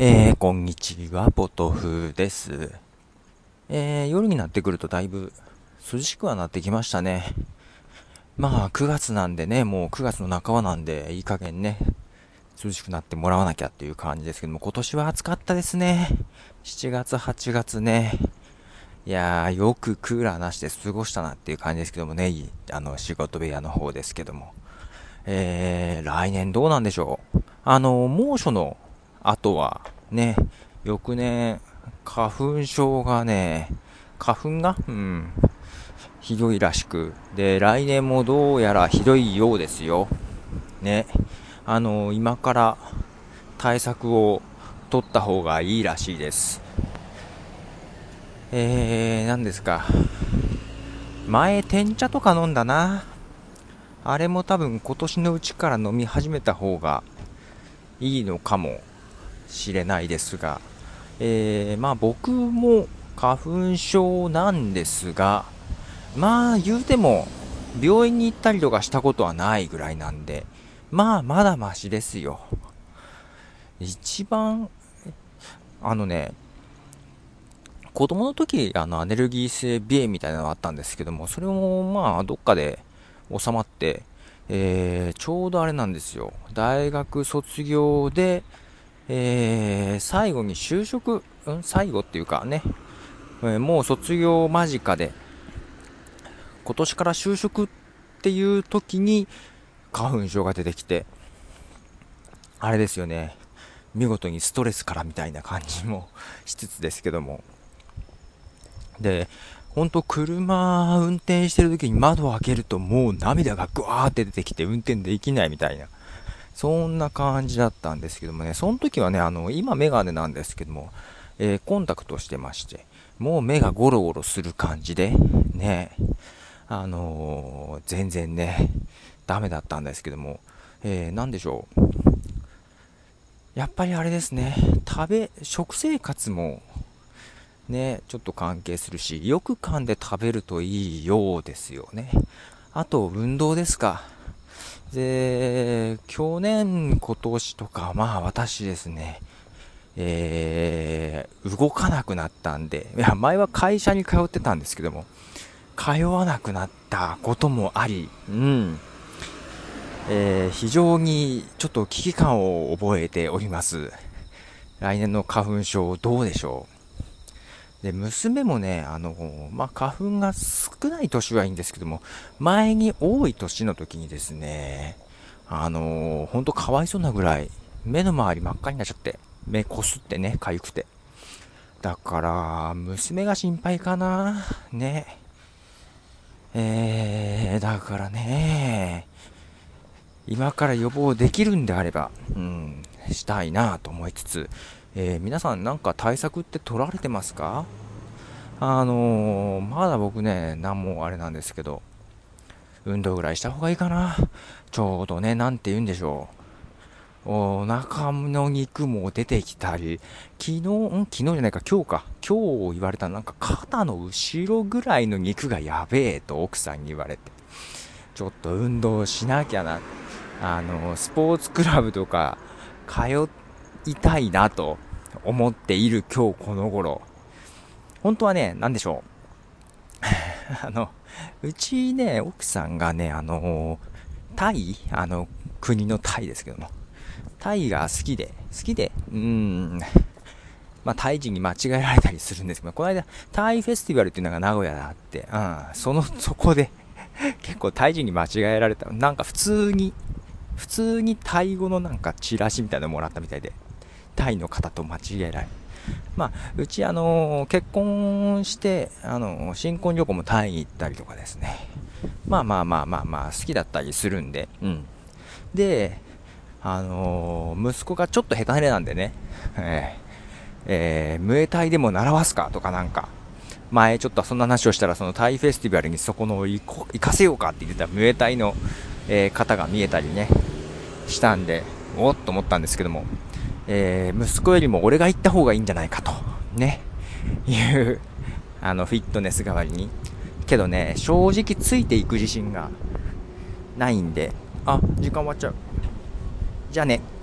こんにちは、ポトフです。夜になってくるとだいぶ涼しくはなってきましたね。まあ、9月なんでね、もう9月の半ばなんで、いい加減ね、涼しくなってもらわなきゃっていう感じですけども、今年は暑かったですね。7月、8月ね。いやー、よくクーラーなしで過ごしたなっていう感じですけどもね、仕事部屋の方ですけども。来年どうなんでしょう。猛暑の後はね、翌年、花粉症がね、花粉が、ひどいらしく。で、来年もどうやらひどいようですよ。ね。今から対策を取った方がいいらしいです。何ですか。前、天茶とか飲んだな。あれも多分今年のうちから飲み始めた方がいいのかもしれないですが、まあ僕も花粉症なんですが、まあ言うても病院に行ったりとかしたことはないぐらいなんで、まあまだマシですよ。一番、あのね、子供の時アレルギー性鼻炎みたいなのがあったんですけども、それもまあどっかで収まって、ちょうどあれなんですよ。大学卒業で、最後に就職、最後っていうかね、もう卒業間近で、今年から就職っていう時に花粉症が出てきて、あれですよね、見事にストレスからみたいな感じもしつつですけども。で、ほんと車運転してる時に窓を開けるともう涙がグワーって出てきて運転できないみたいな、そんな感じだったんですけどもね、その時はね、今メガネなんですけども、コンタクトしてまして、もう目がゴロゴロする感じで、ね、全然ね、ダメだったんですけども、なんでしょう。やっぱりあれですね、食生活もね、ちょっと関係するし、よく噛んで食べるといいようですよね。あと、運動ですか。で、去年、今年とか、まあ私ですね、動かなくなったんで、いや、前は会社に通ってたんですけども、通わなくなったこともあり、非常にちょっと危機感を覚えております。来年の花粉症どうでしょう。で、娘もね、まあ、花粉が少ない年はいいんですけども、前に多い年の時にですね、ほんとかわいそうなぐらい、目の周り真っ赤になっちゃって、目こすってね、痒くて。だから、娘が心配かな。ね。だからね、今から予防できるんであれば、したいなと思いつつ、皆さんなんか対策って取られてますか？まだ僕ね、なんもあれなんですけど、運動ぐらいした方がいいかな。ちょうどね、なんて言うんでしょう。お腹の肉も出てきたり、昨日じゃないか、今日か。今日言われたなんか肩の後ろぐらいの肉がやべえと奥さんに言われて、ちょっと運動しなきゃな。スポーツクラブとか通いたいなと思っている今日この頃。本当はね、なんでしょう。うちね、奥さんがね、タイ国のタイですけども。タイが好きで、まあ、タイ人に間違えられたりするんですけど、この間、タイフェスティバルっていうのが名古屋であって、そこで結構タイ人に間違えられた。なんか普通にタイ語のなんかチラシみたいなのもらったみたいで、タイの方と間違えられ、まあ、うち結婚して、新婚旅行もタイに行ったりとかですね。まあ、好きだったりするんで、で、息子がちょっと下手なんでね、ムエタイでも習わすかとかなんか、前ちょっとそんな話をしたら、そのタイフェスティバルにそこの行かせようかって言ってたムエタイの、方が見えたりね、したんで、おっと思ったんですけども、息子よりも俺が行った方がいいんじゃないかと、ね、いう、フィットネス代わりに。けどね、正直ついていく自信がないんで、あ、時間終わっちゃう。じゃあね。